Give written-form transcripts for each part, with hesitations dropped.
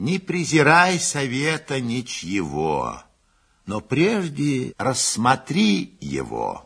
Не презирай совета ничьего, но прежде рассмотри его.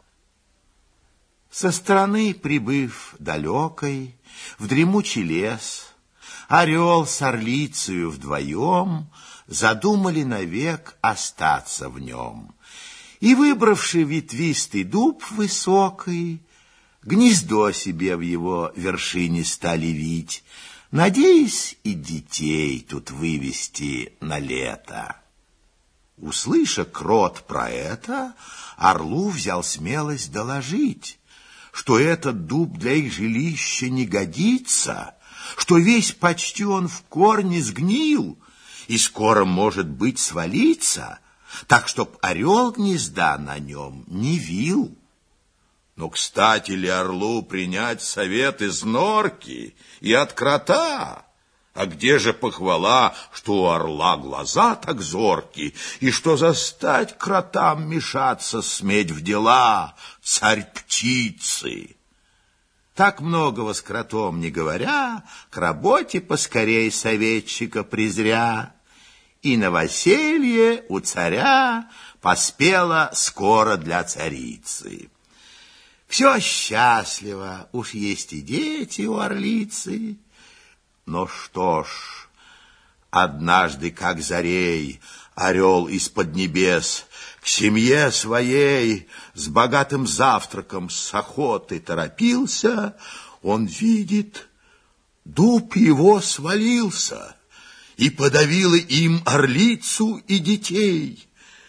Со стороны прибыв далекой, в дремучий лес, орел с орлицею вдвоем задумали навек остаться в нем. И, выбравши ветвистый дуб высокий, гнездо себе в его вершине стали вить, надеясь и детей тут вывести на лето. Услыша крот про это, орлу взял смелость доложить, что этот дуб для их жилища не годится, что весь почти он в корне сгнил и скоро, может быть, свалиться, так, чтоб орел гнезда на нем не вил. Но кстати ли орлу принять совет из норки и от крота? А где же похвала, что у орла глаза так зорки, и что застать кротам мешаться сметь в дела царь птицы? Так многого с кротом не говоря, к работе поскорей советчика презря, и новоселье у царя поспело скоро для царицы. Все счастливо, уж есть и дети у орлицы. Но что ж, однажды, как зарей, орел из-под небес к семье своей с богатым завтраком с охоты торопился, он видит, дуб его свалился, и подавило им орлицу и детей.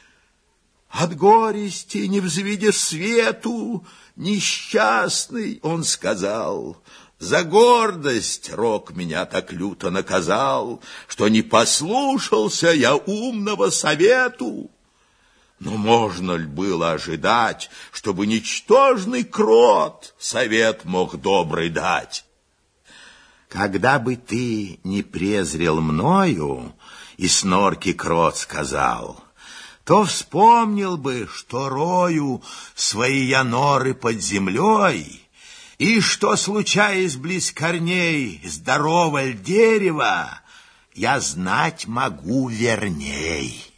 От горести, не взвидя свету, несчастный, он сказал: за гордость рок меня так люто наказал, что не послушался я умного совету. Но можно ли было ожидать, чтобы ничтожный крот совет мог добрый дать? Когда бы ты не презрел мною, и с норки крот сказал, то вспомнил бы, что рою свои я норы под землей, и что, случаясь близ корней здоровое дерево, я знать могу верней.